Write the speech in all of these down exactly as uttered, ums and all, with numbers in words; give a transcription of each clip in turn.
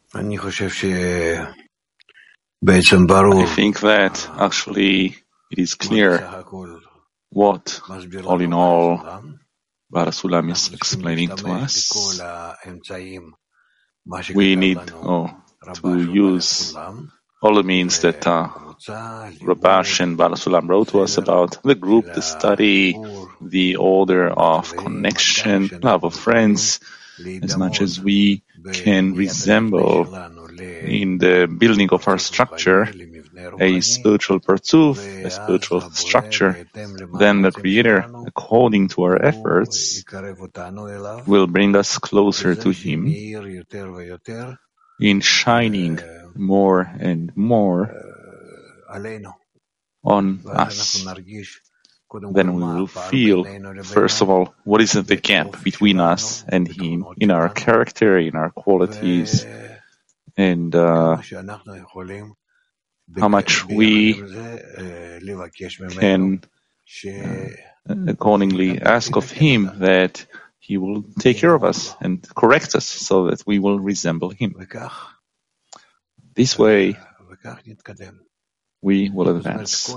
I think that actually it is clear what, all in all, Baal HaSulam is explaining to us. We need oh, to use all the means that uh, Rabash and Baal HaSulam wrote to us about: the group, the study, the order of connection, love of friends, as much as we can resemble in the building of our structure a spiritual partzuf, a spiritual structure, then the Creator, according to our efforts, will bring us closer to Him in shining more and more on us. Then we will feel, first of all, what is the gap between us and Him in our character, in our qualities, and uh, how much we can uh, accordingly ask of Him that He will take care of us and correct us so that we will resemble Him. This way, we will advance.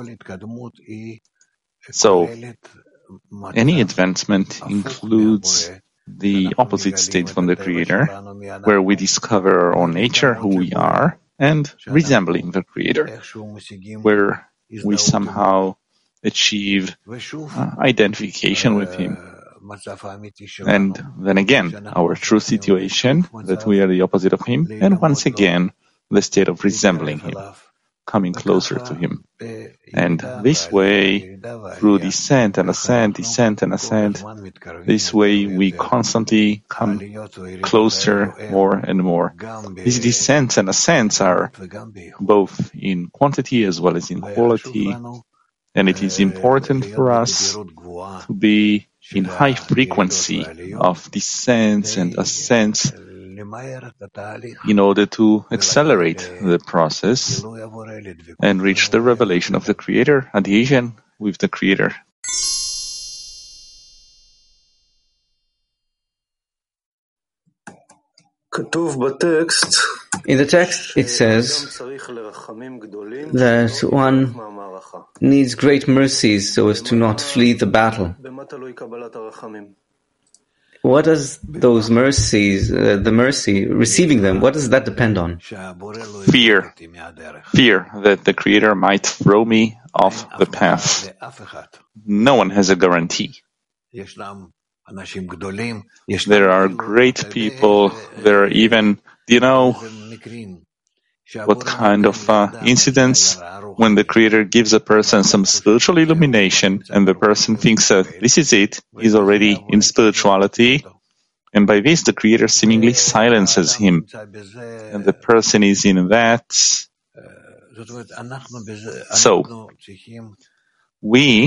So, any advancement includes the opposite state from the Creator, where we discover our own nature, who we are, and resembling the Creator, where we somehow achieve uh, identification with Him. And then again, our true situation, that we are the opposite of Him, and once again, the state of resembling Him, coming closer to Him. And this way, through descent and ascent, descent and ascent, this way we constantly come closer more and more. These descents and ascents are both in quantity as well as in quality, and it is important for us to be in high frequency of descents and ascents in order to accelerate the process and reach the revelation of the Creator, adhesion with the Creator. In the text, it says that one needs great mercies so as to not flee the battle. What does those mercies, uh, the mercy, receiving them, what does that depend on? Fear. Fear that the Creator might throw me off the path. No one has a guarantee. There are great people, there are even, do you know what kind of uh, incidents when the Creator gives a person some spiritual illumination and the person thinks that this is it, he's already in spirituality, and by this the Creator seemingly silences him, and the person is in that. So, we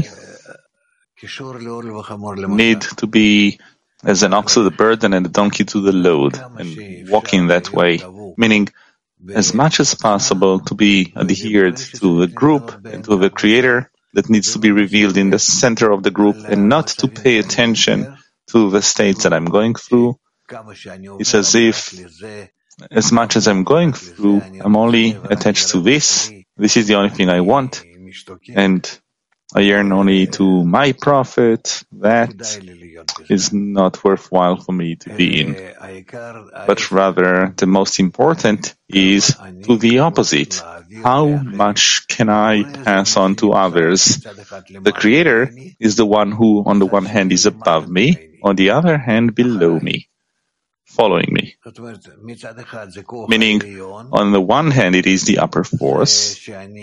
need to be as an ox to the burden and a donkey to the load, and walking that way, meaning as much as possible to be adhered to the group and to the Creator that needs to be revealed in the center of the group, and not to pay attention to the states that I'm going through. It's as if, as much as I'm going through, I'm only attached to this. This is the only thing I want, and I yearn only to my profit. That is not worthwhile for me to be in. But rather, the most important is to the opposite. How much can I pass on to others? The Creator is the one who, on the one hand, is above me, on the other hand, below me, following me. Meaning, on the one hand, it is the upper force,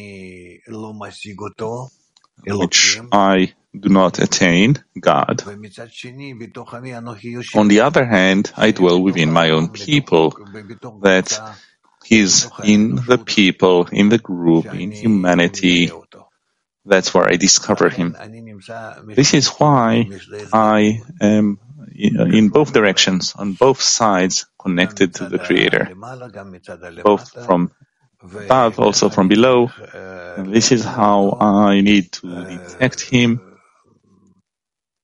which I do not attain, God. On the other hand, I dwell within my own people, that He's in the people, in the group, in humanity. That's where I discover Him. This is why I am in both directions, on both sides, connected to the Creator, both from above, also from below. And this is how I need to detect Him.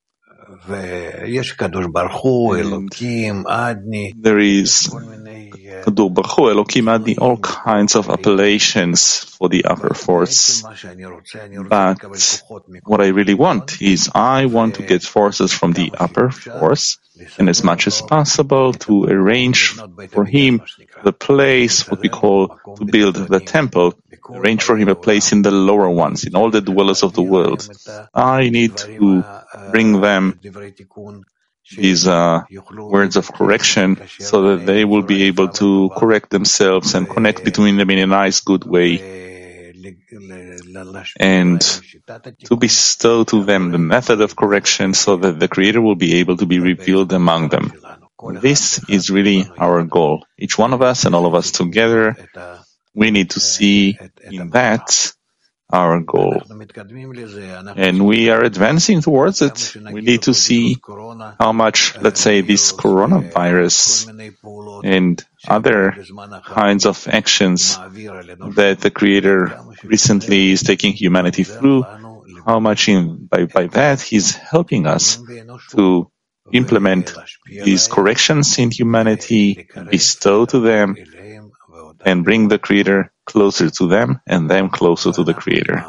And there is Kadosh Baruch Hu, Elokim had the all kinds of appellations for the upper force. But what I really want is I want to get forces from the upper force, and as much as possible to arrange for him the place, what we call to build the temple, arrange for him a place in the lower ones, in all the dwellers of the world. I need to bring them these uh, words of correction so that they will be able to correct themselves and connect between them in a nice, good way, and to bestow to them the method of correction so that the Creator will be able to be revealed among them. This is really our goal. Each one of us and all of us together, we need to see in that our goal. And we are advancing towards it. We need to see how much, let's say, this coronavirus and other kinds of actions that the Creator recently is taking humanity through, how much in, by, by that He's helping us to implement these corrections in humanity, bestow to them, and bring the Creator closer to them, and them closer to the Creator.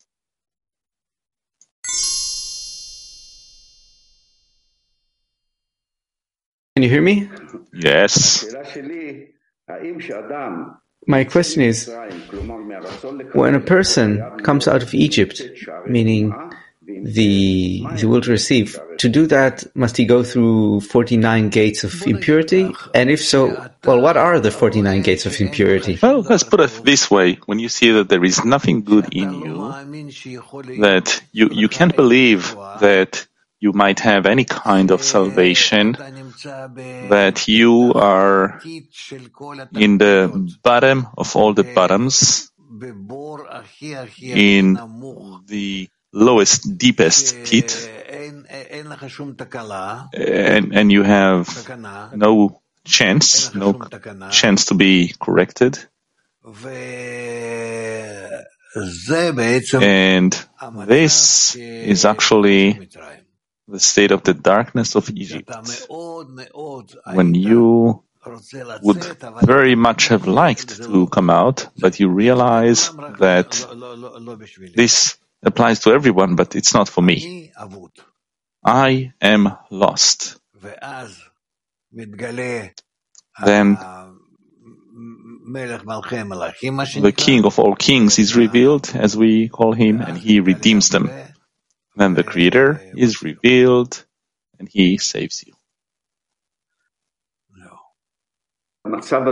Can you hear me? Yes. My question is, when a person comes out of Egypt, meaning the he will receive, to do that, must he go through forty-nine gates of impurity? And if so, well, what are the forty-nine gates of impurity? Well, let's put it this way. When you see that there is nothing good in you, that you, you can't believe that you might have any kind of salvation, that you are in the bottom of all the bottoms, in the lowest, deepest pit, and, and you have no chance, no chance to be corrected. And this is actually the state of the darkness of Egypt, when you would very much have liked to come out, but you realize that this applies to everyone, but it's not for me. I am lost. Then the King of all kings is revealed, as we call him, and he redeems them. Then the Creator is revealed, and he saves you. Does a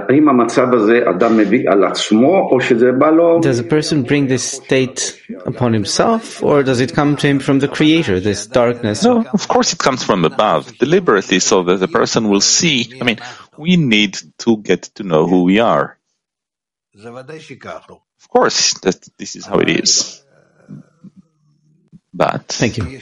person bring this state upon himself, or does it come to him from the Creator, this darkness? No, of course it comes from above, deliberately, so that the person will see. I mean, we need to get to know who we are. Of course, that this is how it is. But thank you.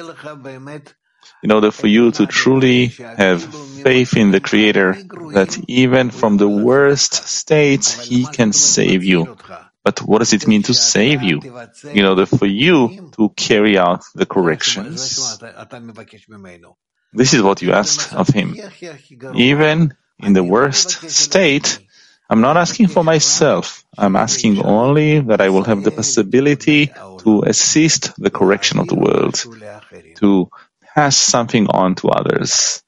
In order for you to truly have faith in the Creator, that even from the worst states, He can save you. But what does it mean to save you? In order for you to carry out the corrections. This is what you ask of Him. Even in the worst state, I'm not asking for myself. I'm asking only that I will have the possibility to assist the correction of the world, to pass something on to others.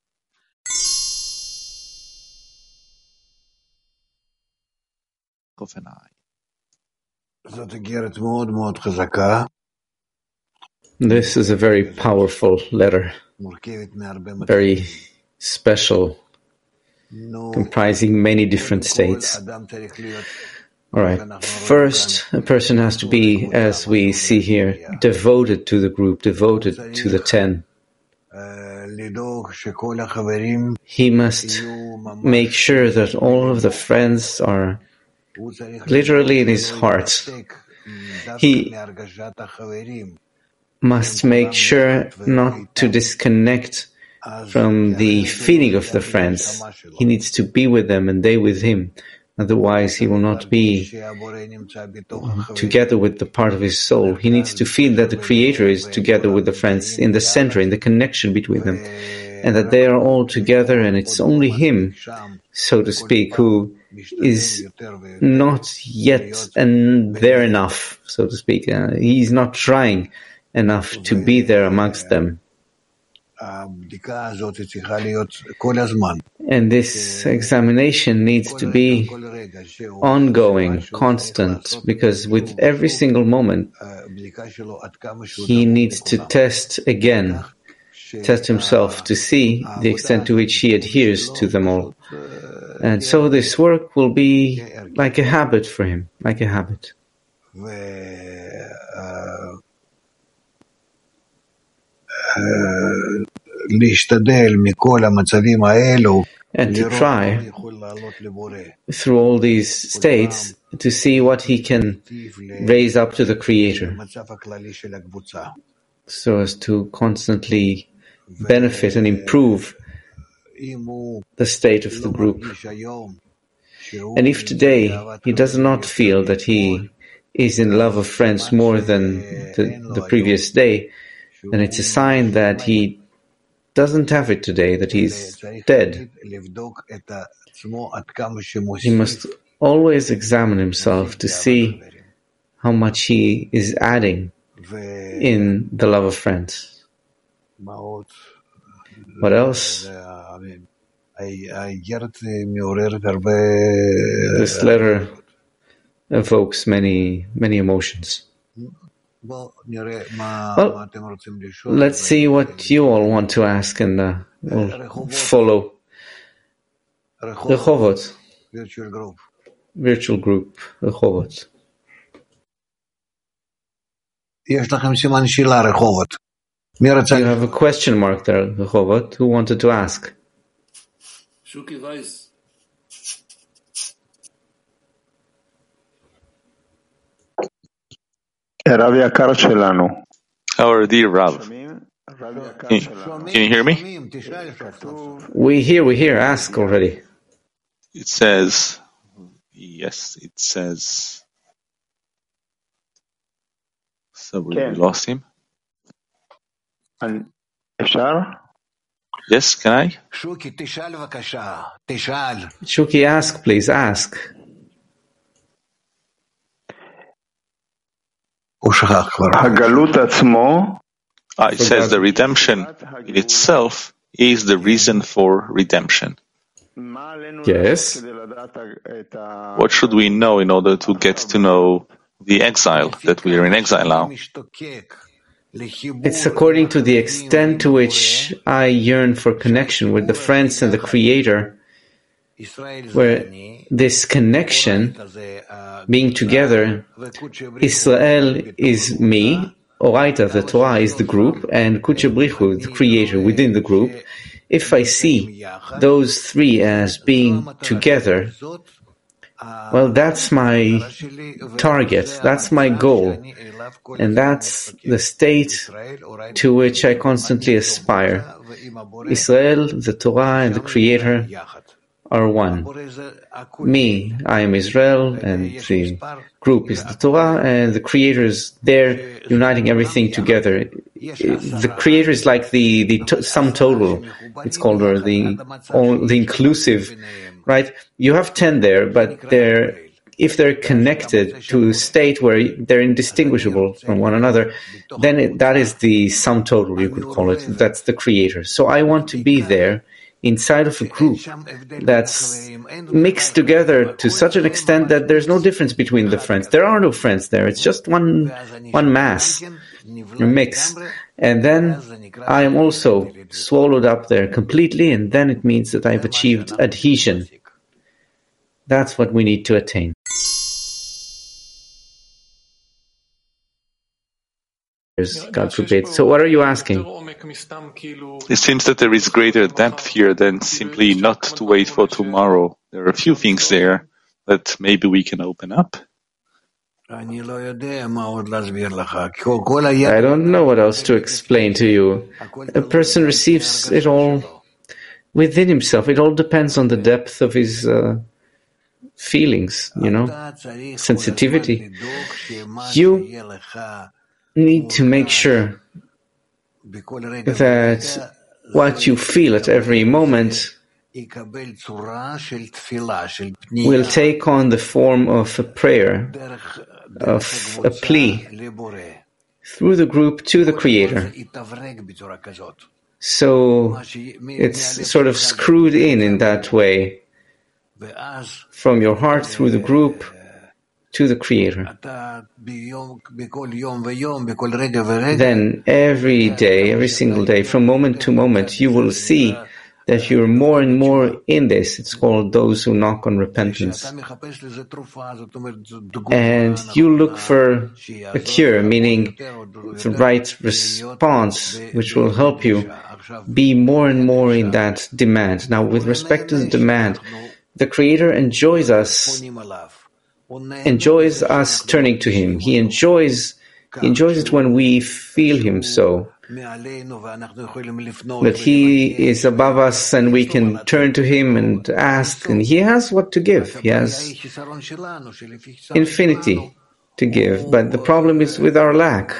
This is a very powerful letter, very special, comprising many different states. All right. First, a person has to be, as we see here, devoted to the group, devoted to the ten. He must make sure that all of the friends are literally in his heart. He must make sure not to disconnect from the feeling of the friends. He needs to be with them and they with him. Otherwise, he will not be together with the part of his soul. He needs to feel that the Creator is together with the friends in the center, in the connection between them. and that they are all together, and it's only him, so to speak, who is not yet and there enough, so to speak. Uh, he's not trying enough to be there amongst them. And this examination needs to be ongoing, constant, because with every single moment, he needs to test again, test himself to see the extent to which he adheres to them all. And so this work will be like a habit for him, like a habit. And to try, through all these states, to see what he can raise up to the Creator, so as to constantly benefit and improve the state of the group. And if today he does not feel that he is in love of friends more than the, the previous day, then it's a sign that he doesn't have it today, that he's dead. He must always examine himself to see how much he is adding in the love of friends. What else? This letter evokes many, many emotions. Well, let's see what you all want to ask, and uh, we'll follow. Rehovot, virtual group. Virtual group, Rehovot. You have a question mark there, Rehovot. Who wanted to ask? Shuki Weiss. Our dear Rav. Can, can you hear me? We hear, we hear. Ask already. It says, yes, it says, so we lost him. Yes, can I? Shuki, ask, please, ask. Ah, it says the redemption in itself is the reason for redemption. Yes. What should we know in order to get to know the exile, that we are in exile now? It's according to the extent to which I yearn for connection with the friends and the Creator, where this connection, being together, Israel is me, Oraita, the Torah, is the group, and Kuche Brichu, the Creator, within the group. If I see those three as being together, well, that's my target, that's my goal, and that's the state to which I constantly aspire. Israel, the Torah, and the Creator are one. Me, I am Israel, and the group is the Torah, and the Creator is there, uniting everything together. The Creator is like the, the to- sum total, it's called, or the, all, the inclusive, right? You have ten there, but they're, if they're connected to a state where they're indistinguishable from one another, then it, that is the sum total, you could call it. That's the Creator. So I want to be there inside of a group that's mixed together to such an extent that there's no difference between the friends. There are no friends there. It's just one one mass, a mix. And then I am also swallowed up there completely, and then it means that I've achieved adhesion. That's what we need to attain. God forbid. So what are you asking? It seems that there is greater depth here than simply not to wait for tomorrow. There are a few things there that maybe we can open up. I don't know what else to explain to you. A person receives it all within himself. It all depends on the depth of his uh, feelings, you know, sensitivity. You need to make sure that what you feel at every moment will take on the form of a prayer, of a plea, through the group to the Creator. So it's sort of screwed in in that way, from your heart through the group to the Creator. Then every day, every single day, from moment to moment, you will see that you're more and more in this. It's called those who knock on repentance. And you look for a cure, meaning the right response, which will help you be more and more in that demand. Now, with respect to the demand, the Creator enjoys us, enjoys us turning to Him. He enjoys, he enjoys it when we feel Him so. That He is above us and we can turn to Him and ask, and He has what to give. He has infinity to give, but the problem is with our lack.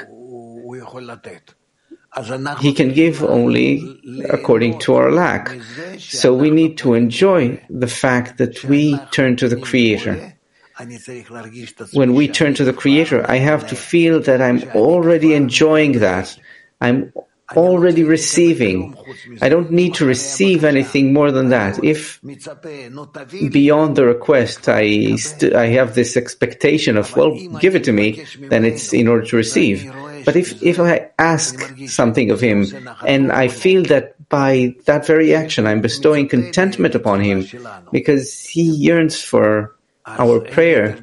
He can give only according to our lack. So we need to enjoy the fact that we turn to the Creator. When we turn to the Creator, I have to feel that I'm already enjoying that. I'm already receiving. I don't need to receive anything more than that. If beyond the request I st- I have this expectation of, well, give it to me, then it's in order to receive. But if, if I ask something of Him and I feel that by that very action I'm bestowing contentment upon Him because He yearns for our prayer,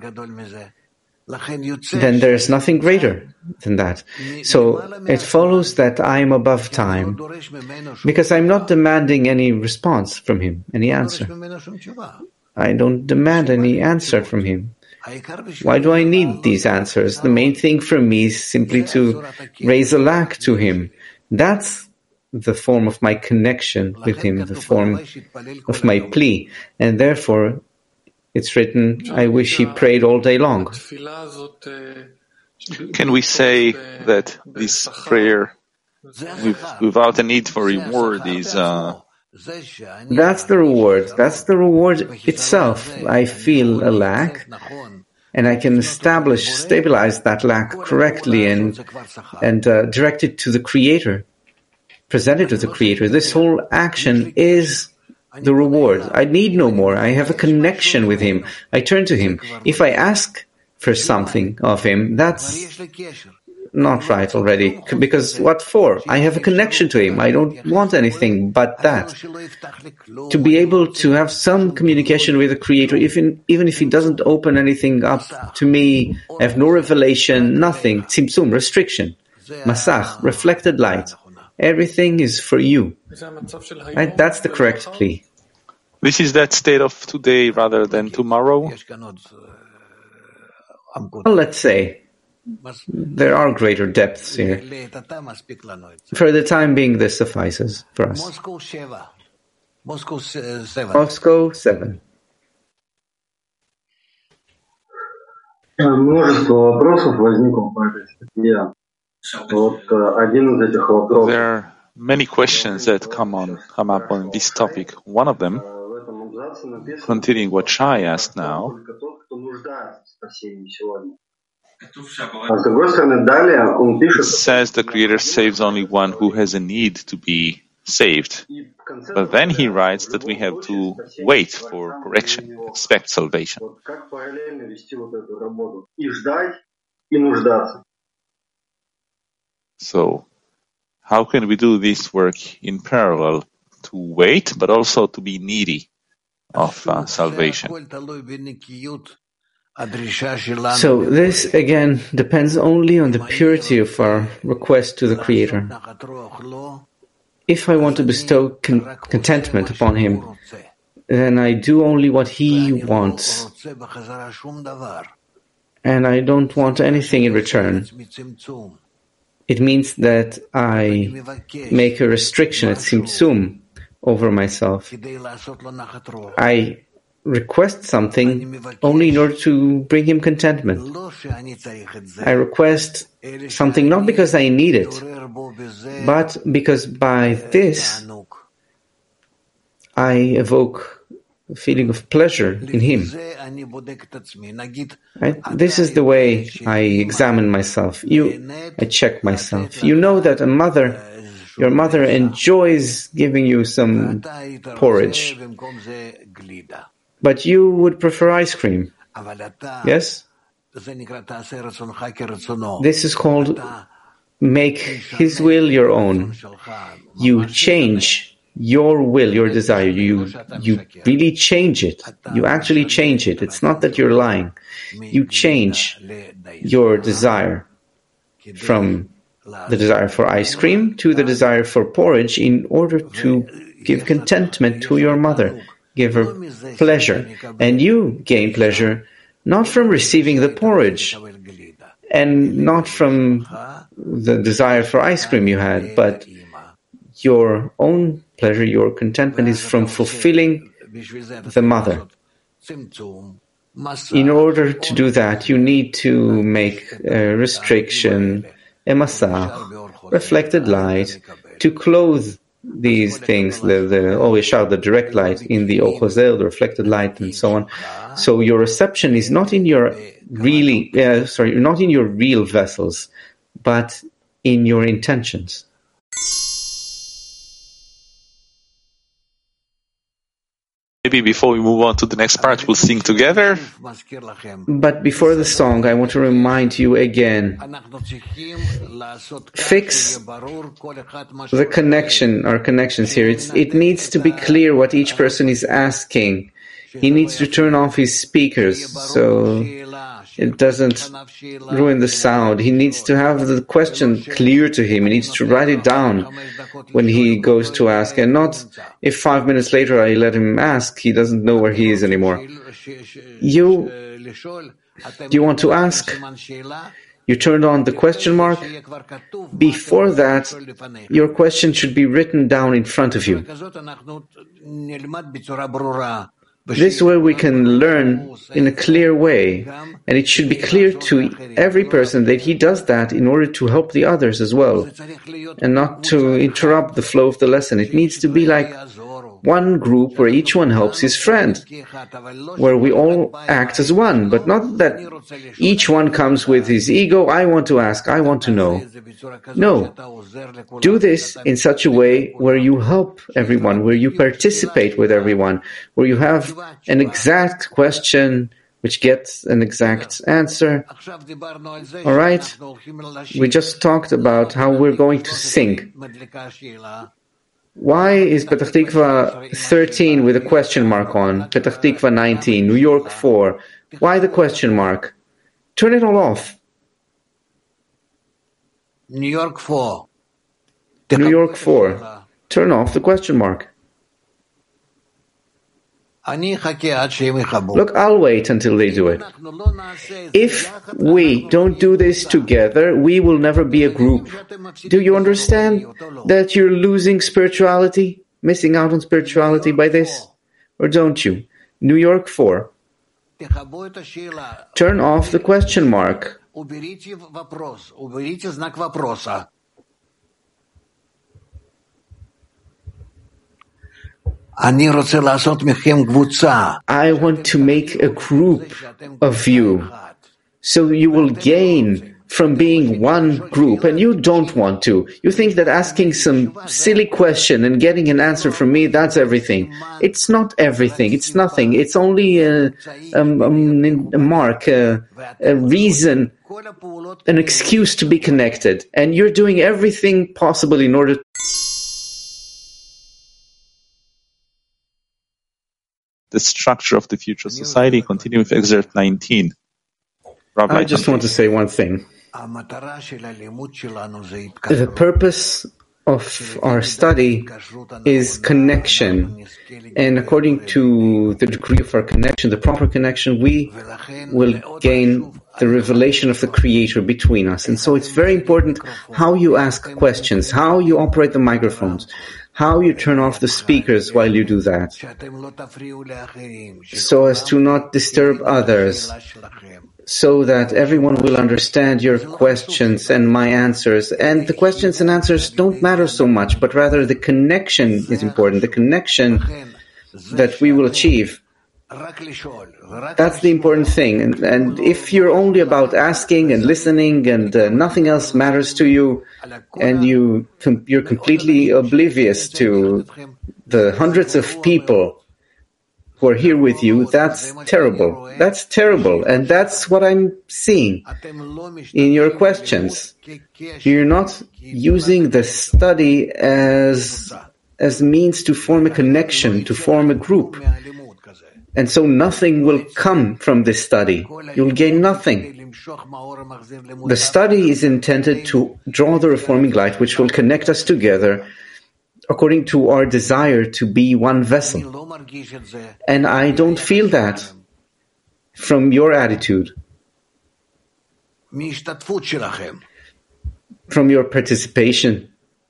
then there is nothing greater than that. So it follows that I am above time because I'm not demanding any response from Him, any answer. I don't demand any answer from Him. Why do I need these answers? The main thing for me is simply to raise a lack to Him. That's the form of my connection with Him, the form of my plea. And therefore, it's written, I wish he prayed all day long. Can we say that this prayer, with, without a need for reward, is... Uh... That's the reward. That's the reward itself. I feel a lack, and I can establish, stabilize that lack correctly and, and uh, direct it to the Creator, present it to the Creator. This whole action is the reward. I need no more. I have a connection with Him. I turn to Him. If I ask for something of Him, that's not right already. Because what for? I have a connection to Him. I don't want anything but that. To be able to have some communication with the Creator, even, even if He doesn't open anything up to me, I have no revelation, nothing. Tzimtzum, restriction. Masach, reflected light. Everything is for you. Right? That's the correct plea. This is that state of today rather than tomorrow? Well, let's say there are greater depths here. For the time being, this suffices for us. Moscow seven. Множество вопросов возникло по этой статье. There are many questions that come on come up on this topic. One of them, continuing what Shai asked now, it says the Creator saves only one who has a need to be saved. But then he writes that we have to wait for correction, expect salvation. So, how can we do this work in parallel? To wait, but also to be needy of uh, salvation. So this, again, depends only on the purity of our request to the Creator. If I want to bestow con- contentment upon Him, then I do only what He wants. And I don't want anything in return. It means that I make a restriction, a tzimtzum, over myself. I request something only in order to bring him contentment. I request something not because I need it, but because by this I evoke a feeling of pleasure in him. Right? This is the way I examine myself. You, I check myself. You know that a mother, your mother enjoys giving you some porridge, but you would prefer ice cream. Yes? This is called make his will your own. You change your will, your desire. You you really change it. You actually change it. It's not that you're lying. You change your desire from the desire for ice cream to the desire for porridge in order to give contentment to your mother, give her pleasure. And you gain pleasure not from receiving the porridge and not from the desire for ice cream you had, but your own pleasure, your contentment is from fulfilling the mother. In order to do that, you need to make a restriction, a masach, reflected light, to clothe these things, the, the always shout the direct light in the ochozel, the reflected light, and so on. So your reception is not in your really, uh, sorry, not in your real vessels, but in your intentions. Maybe before we move on to the next part, we'll sing together. But before the song, I want to remind you again, fix the connection, our connections here. It's, it needs to be clear what each person is asking. He needs to turn off his speakers so it doesn't ruin the sound. He needs to have the question clear to him. He needs to write it down when he goes to ask, and not if five minutes later I let him ask, he doesn't know where he is anymore. You, do you want to ask? You turned on the question mark. Before that, your question should be written down in front of you. This way we can learn in a clear way, and it should be clear to every person that he does that in order to help the others as well, and not to interrupt the flow of the lesson. It needs to be like one group where each one helps his friend, where we all act as one, but not that each one comes with his ego, I want to ask, I want to know. No. Do this in such a way where you help everyone, where you participate with everyone, where you have an exact question which gets an exact answer. All right? We just talked about how we're going to sing. Why is Petach Tikva thirteen with a question mark on? Petach Tikva nineteen, New York four. Why the question mark? Turn it all off. New York four. New York four. Turn off the question mark. Look, I'll wait until they do it. If we don't do this together, we will never be a group. Do you understand that you're losing spirituality, missing out on spirituality by this? Or don't you? New York four. Turn off the question mark. I want to make a group of you, so you will gain from being one group, and you don't want to. You think that asking some silly question and getting an answer from me, that's everything. It's not everything. It's nothing. It's only a, a, a mark, a, a reason, an excuse to be connected. And you're doing everything possible in order to the structure of the future society. Continue with excerpt nineteen. Rabbi, I just want to say one thing. The purpose of our study is connection. And according to the degree of our connection, the proper connection, we will gain the revelation of the Creator between us. And so it's very important how you ask questions, how you operate the microphones, how you turn off the speakers while you do that, so as to not disturb others, so that everyone will understand your questions and my answers. And the questions and answers don't matter so much, but rather the connection is important, the connection that we will achieve. That's the important thing. And, and if you're only about asking and listening and uh, nothing else matters to you, and you, com- you're completely oblivious to the hundreds of people who are here with you, that's terrible. That's terrible. And that's what I'm seeing in your questions. You're not using the study as, as means to form a connection, to form a group. And so nothing will come from this study. You'll gain nothing. The study is intended to draw the reforming light, which will connect us together according to our desire to be one vessel. And I don't feel that from your attitude, from your participation.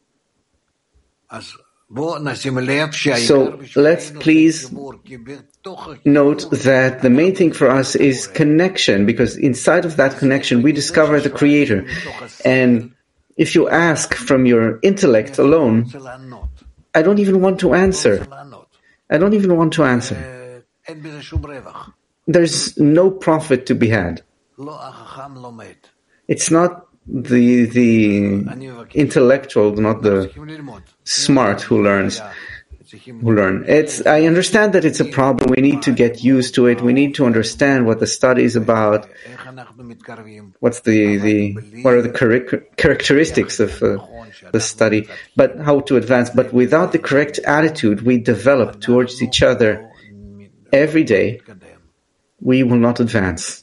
So let's please note that the main thing for us is connection, because inside of that connection we discover the Creator. And if you ask from your intellect alone, I don't even want to answer. I don't even want to answer. There's no profit to be had. It's not the the intellectual, not the smart who learns. Who learn. It's. I understand that it's a problem. We need to get used to it. We need to understand what the study is about. What's the, the what are the char- characteristics of uh, the study? But how to advance. But without the correct attitude we develop towards each other every day, we will not advance.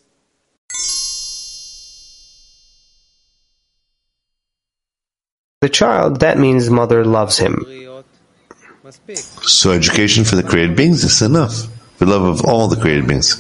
The child, that means mother loves him. So education for the created beings is enough. The love of all the created beings.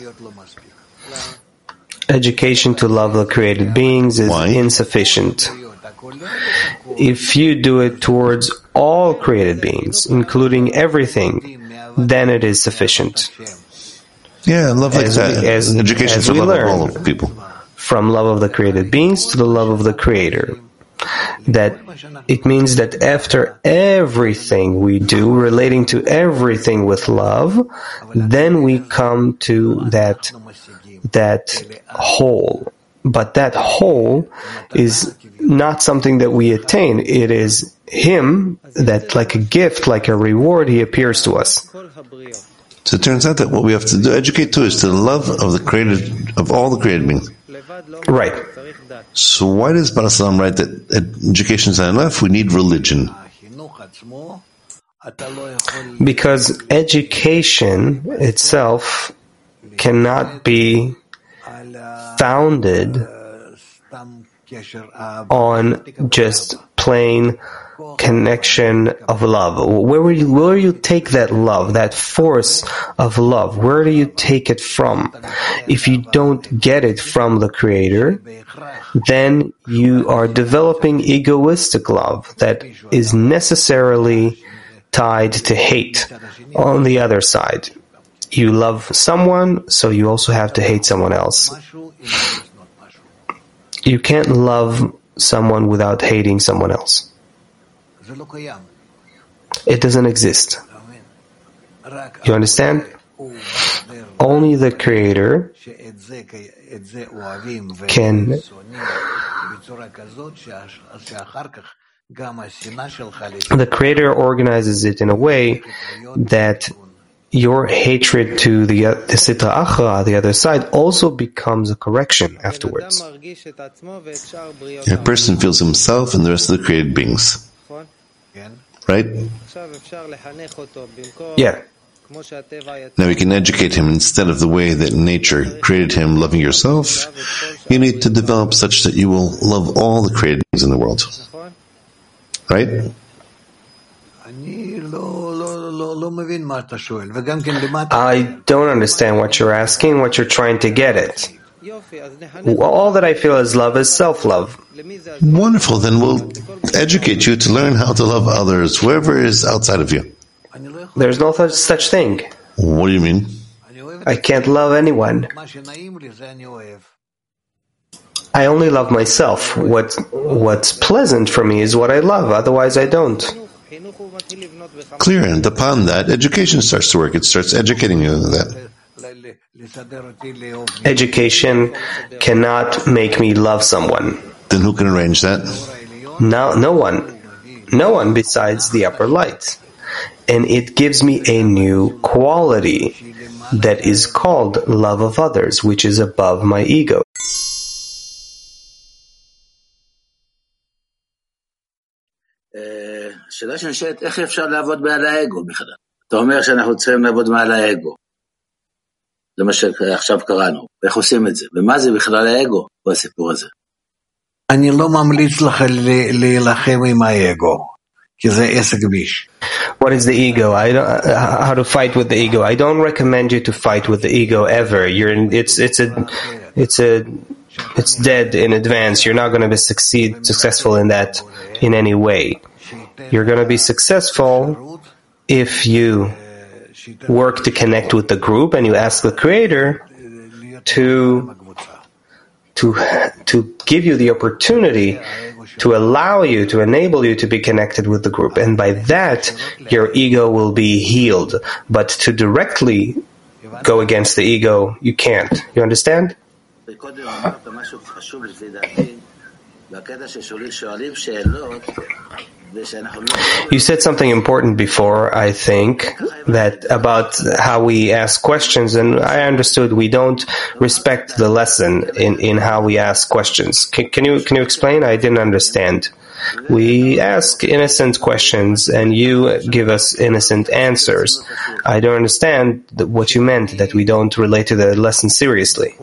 Education to love the created beings is Why? insufficient. If you do it towards all created beings, including everything, then it is sufficient. Yeah, love like As that. we- as- education as for we love learn. of all of people. From love of the created beings to the love of the Creator. That it means that after everything we do, relating to everything with love, then we come to that that whole. But that whole is not something that we attain. It is Him that, like a gift, like a reward, He appears to us. So it turns out that what we have to do, educate to, is to the love of the created, of all the created beings. Right. So why does Baal Salam write that education is not enough? We need religion. Because education itself cannot be founded on just plain connection of love. Where will you, where you take that love, that force of love? Where do you take it from? If you don't get it from the Creator, then you are developing egoistic love that is necessarily tied to hate. On the other side, you love someone, so you also have to hate someone else. You can't love someone without hating someone else. It doesn't exist. You understand? Only the Creator can the Creator organizes it in a way that your hatred to the, the Sitra Achra, the other side, also becomes a correction afterwards. A person feels himself and the rest of the created beings. Right? Yeah. Now we can educate him instead of the way that nature created him, loving yourself. You need to develop such that you will love all the created beings in the world. Right? I don't understand what you're asking, what you're trying to get at. All that I feel is love is self-love. Wonderful. Then we'll educate you to learn how to love others, whoever is outside of you. There's no such, such thing. What do you mean? I can't love anyone. I only love myself. What, what's pleasant for me is what I love. Otherwise, I don't. Clear. And upon that, education starts to work. It starts educating you in that. Education cannot make me love someone. Then who can arrange that? No, no one. No one besides the upper light. And it gives me a new quality that is called love of others, which is above my ego. השאלה שנשאלת, איך אפשר לעבוד מעל האגו בכלל? אתה אומר שאנחנו צריכים לעבוד מעל האגו. זה מה שעכשיו קראנו. איך עושים את זה? ומה זה בכלל האגו בסיפור הזה? אני לא ממליץ לך להילחם עם האגו, כי זה עסק ביש. What is the ego? I don't, uh, how to fight with the ego? I don't recommend you to fight with the ego ever. You're, it's, it's a, it's a, it's dead in advance. You're not going to be succeed, successful in that in any way. You're going to be successful if you work to connect with the group and you ask the Creator to, to, to give you the opportunity to allow you, to enable you to be connected with the group. And by that, your ego will be healed. But to directly go against the ego, you can't. You understand? You said something important before, I think, that about how we ask questions, and I understood we don't respect the lesson in, in how we ask questions. Can, can you can you explain? I didn't understand. We ask innocent questions, and you give us innocent answers. I don't understand what you meant, that we don't relate to the lesson seriously.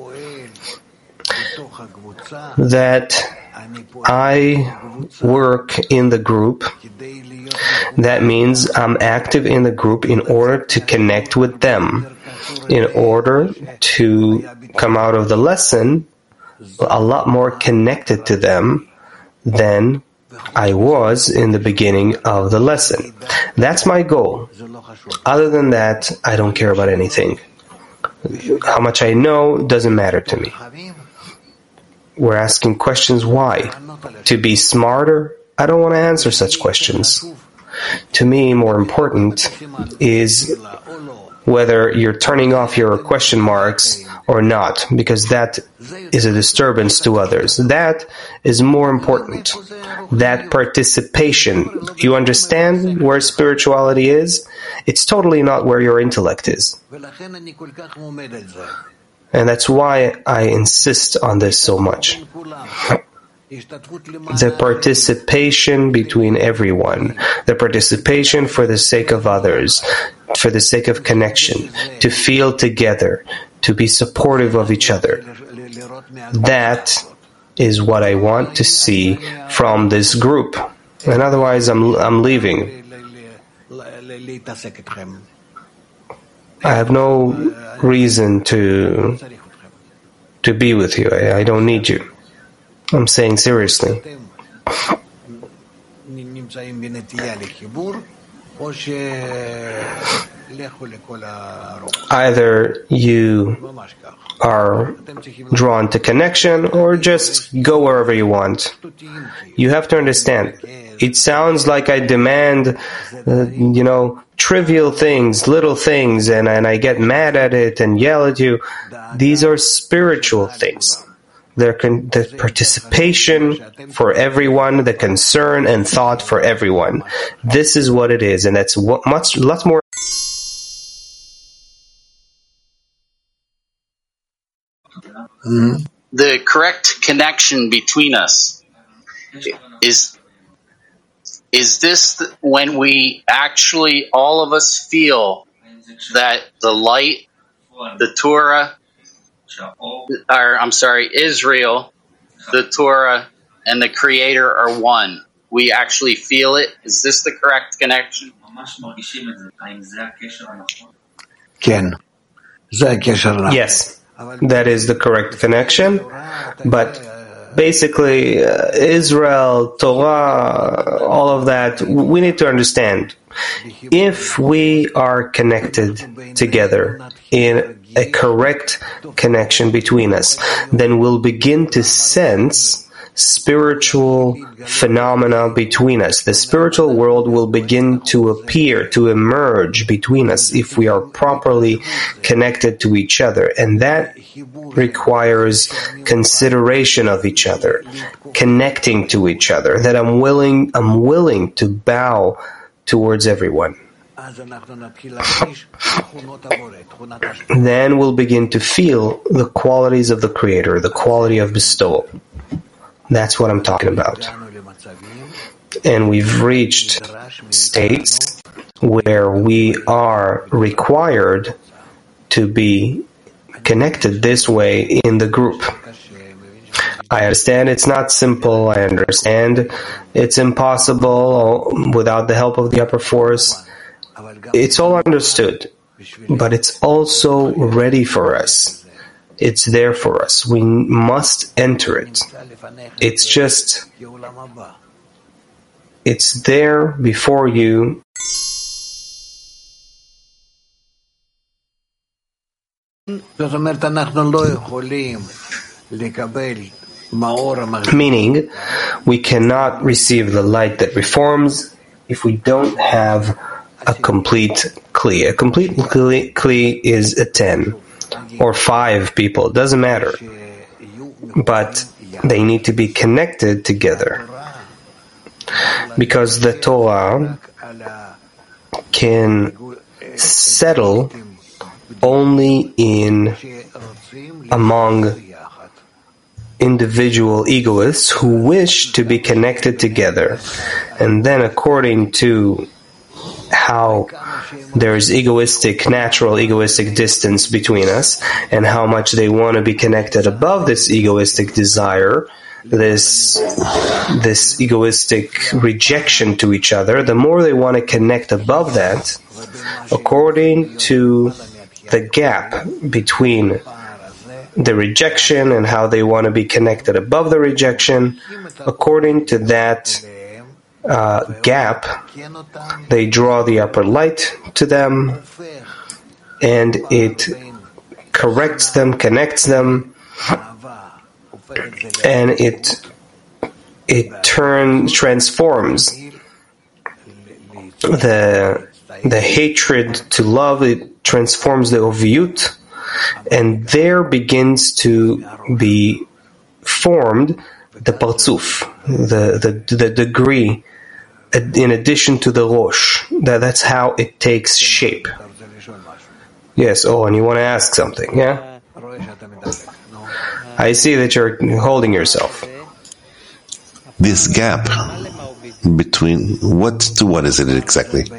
That I work in the group. That means I'm active in the group in order to connect with them, in order to come out of the lesson a lot more connected to them than I was in the beginning of the lesson. That's my goal. Other than that, I don't care about anything. How much I know doesn't matter to me. We're asking questions. Why? To be smarter? I don't want to answer such questions. To me, more important is whether you're turning off your question marks or not, because that is a disturbance to others. That is more important. That participation. You understand where spirituality is? It's totally not where your intellect is. And that's why I insist on this so much. The participation between everyone, the participation for the sake of others, for the sake of connection, to feel together, to be supportive of each other. That is what I want to see from this group. And otherwise I'm, I'm leaving. I have no reason to to be with you. I, I don't need you. I'm saying seriously. Either you are drawn to connection or just go wherever you want. You have to understand, it sounds like I demand, uh, you know, trivial things, little things, and, and I get mad at it and yell at you. These are spiritual things. They're con- the participation for everyone, the concern and thought for everyone. This is what it is, and that's what, much, lots more. The correct connection between us is is this when we actually, all of us feel that the light, the Torah, or I'm sorry, Israel, the Torah, and the Creator are one. We actually feel it. Is this the correct connection? Yes, that is the correct connection, but basically uh, Israel, Torah, all of that, we need to understand. If we are connected together in a correct connection between us, then we'll begin to sense spiritual phenomena between us. The spiritual world will begin to appear, to emerge between us if we are properly connected to each other. And that requires consideration of each other, connecting to each other, that I'm willing, I'm willing to bow towards everyone. Then we'll begin to feel the qualities of the Creator, the quality of bestowal. That's what I'm talking about. And we've reached states where we are required to be connected this way in the group. I understand it's not simple. I understand it's impossible without the help of the upper force. It's all understood, but it's also ready for us. It's there for us. We must enter it. It's just, it's there before you. Meaning, we cannot receive the light that reforms if we don't have a complete kli. A complete kli, kli is a ten. Or five people, it doesn't matter. But they need to be connected together. Because the Torah can settle only in among individual egoists who wish to be connected together. And then according to how there's egoistic, natural egoistic distance between us, and how much they want to be connected above this egoistic desire, this this egoistic rejection to each other, the more they want to connect above that, according to the gap between the rejection and how they want to be connected above the rejection, according to that Uh, gap, they draw the upper light to them, and it corrects them, connects them, and it it turn transforms the the hatred to love. It transforms the oviyut, and there begins to be formed the parzuf, the the the degree. In addition to the rosh, that, that's how it takes shape. Yes, oh, and you want to ask something, yeah? I see that you're holding yourself. This gap between what to what is it exactly?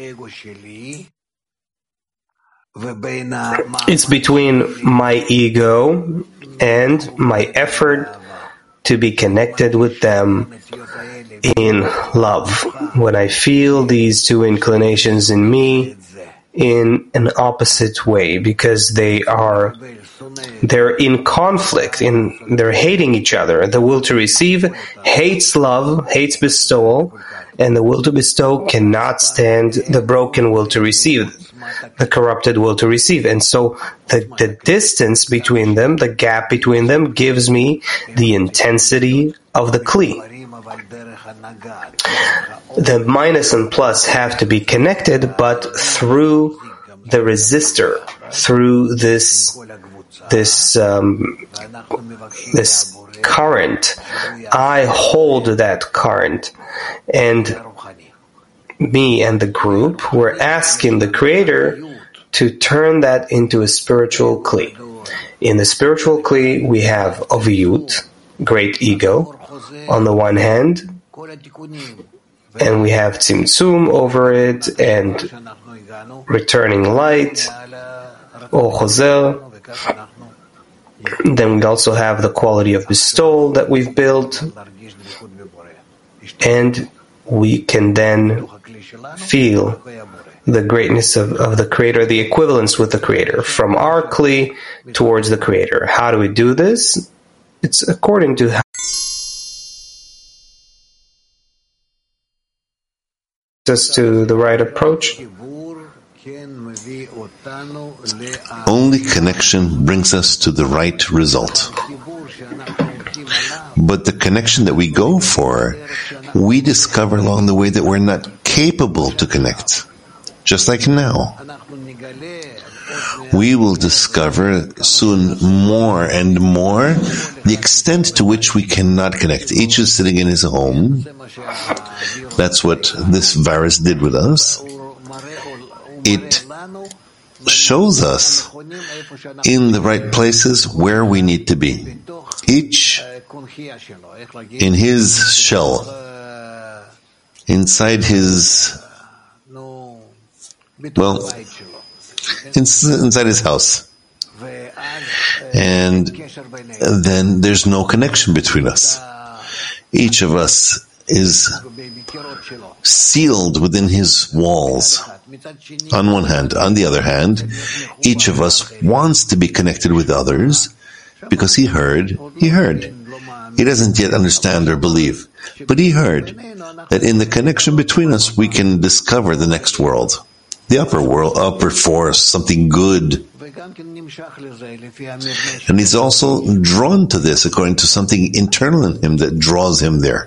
It's between my ego and my effort to be connected with them in love. When I feel these two inclinations in me in an opposite way, because they are they're in conflict, in they're hating each other. The will to receive hates love, hates bestowal, and the will to bestow cannot stand the broken will to receive, the corrupted will to receive. And so the, the distance between them, the gap between them, gives me the intensity of the kli. The minus and plus have to be connected, but through the resistor, through this this um, this current. I hold that current, and me and the group were asking the Creator to turn that into a spiritual kli. In the spiritual kli, we have oviyut, great ego, on the one hand, and we have tzimtzum over it, and returning light, or chozer. Then we also have the quality of bestowal that we've built, and we can then feel the greatness of, of the Creator, the equivalence with the Creator, from our kli towards the Creator. How do we do this? It's according to how us to the right approach? Only connection brings us to the right result. But the connection that we go for, we discover along the way that we're not capable to connect. Just like now. We will discover soon more and more the extent to which we cannot connect. Each is sitting in his home. That's what this virus did with us. It shows us in the right places where we need to be. Each in his shell, inside his, well, inside his house. And then there's no connection between us. Each of us is sealed within his walls. On one hand. On the other hand, each of us wants to be connected with others because he heard, he heard. He doesn't yet understand or believe, but he heard that in the connection between us we can discover the next world. The upper world, upper force, something good. And he's also drawn to this according to something internal in him that draws him there.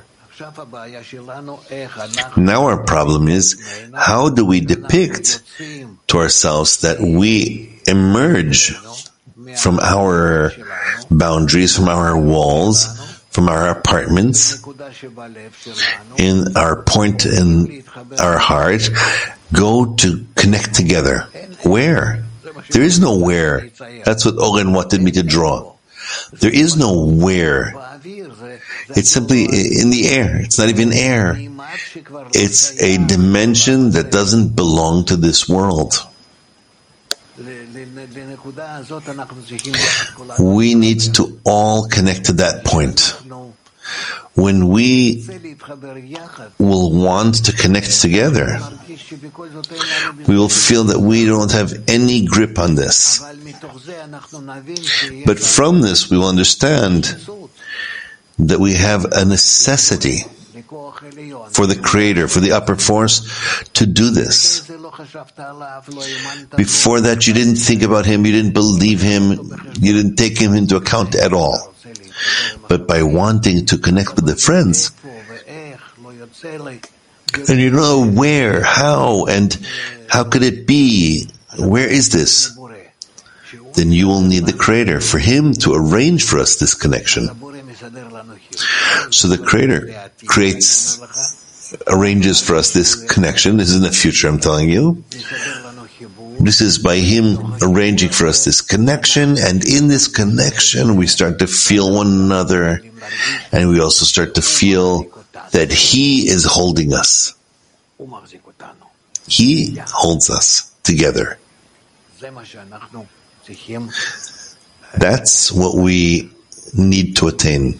Now our problem is, how do we depict to ourselves that we emerge from our boundaries, from our walls, from our apartments, in our point in our heart, go to connect together? Where? There is no where. That's what Oren wanted me to draw. There is no where. It's simply in the air. It's not even air. It's a dimension that doesn't belong to this world. We need to all connect to that point. When we will want to connect together, we will feel that we don't have any grip on this. But from this, we will understand that we have a necessity for the Creator, for the upper force, to do this. Before that, you didn't think about Him, you didn't believe Him, you didn't take Him into account at all. But by wanting to connect with the friends, and you don't know where, how, and how could it be, where is this? Then you will need the Creator for Him to arrange for us this connection. So the Creator creates, arranges for us this connection. This is in the future, I'm telling you. This is by Him arranging for us this connection, and in this connection we start to feel one another, and we also start to feel that He is holding us. He holds us together. That's what we need to attain.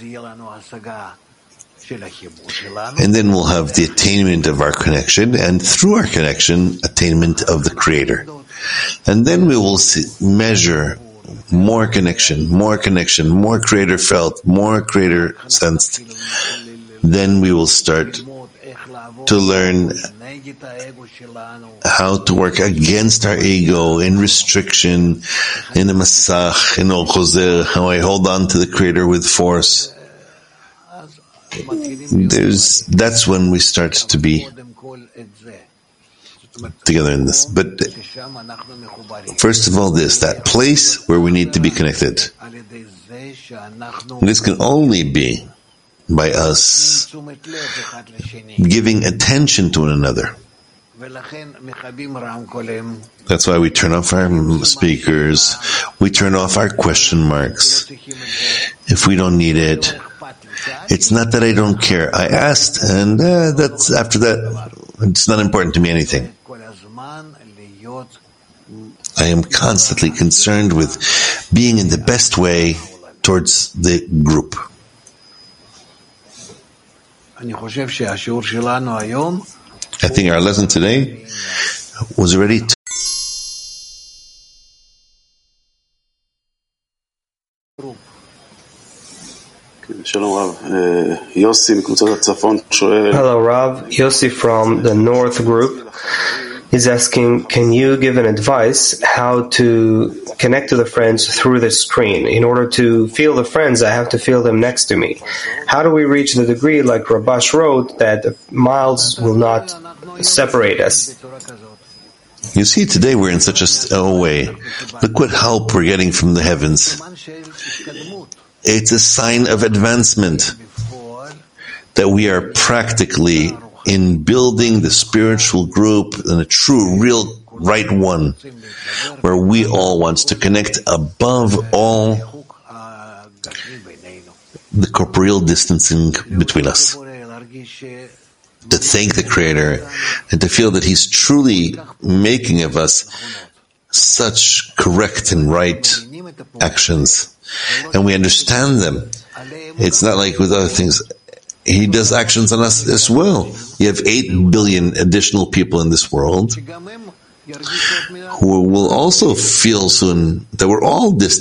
And then we'll have the attainment of our connection, and through our connection, attainment of the Creator. And then we will see, measure more connection, more connection, more Creator felt, more Creator sensed. Then we will start to learn how to work against our ego in restriction, in the Masach, in Or Chozer, how I hold on to the Creator with force. There's, that's when we start to be together in this. But first of all, this, that place where we need to be connected. This can only be by us giving attention to one another. That's why we turn off our speakers, we turn off our question marks. If we don't need it, it's not that I don't care. I asked, and uh, that's after that, it's not important to me anything. I am constantly concerned with being in the best way towards the group. I think our lesson today was already t- Hello, Rav. Yossi from the North Group is asking, can you give an advice how to connect to the friends through the screen? In order to feel the friends, I have to feel them next to me. How do we reach the degree, like Rabash wrote, that miles will not separate us? You see, today we're in such a, a way. Look what help we're getting from the heavens. It's a sign of advancement that we are practically in building the spiritual group in a true, real, right one, where we all want to connect above all the corporeal distancing between us. To thank the Creator and to feel that He's truly making of us such correct and right actions. And we understand them. It's not like with other things. He does actions on us as well. You have eight billion additional people in this world who will also feel soon that we're all distant.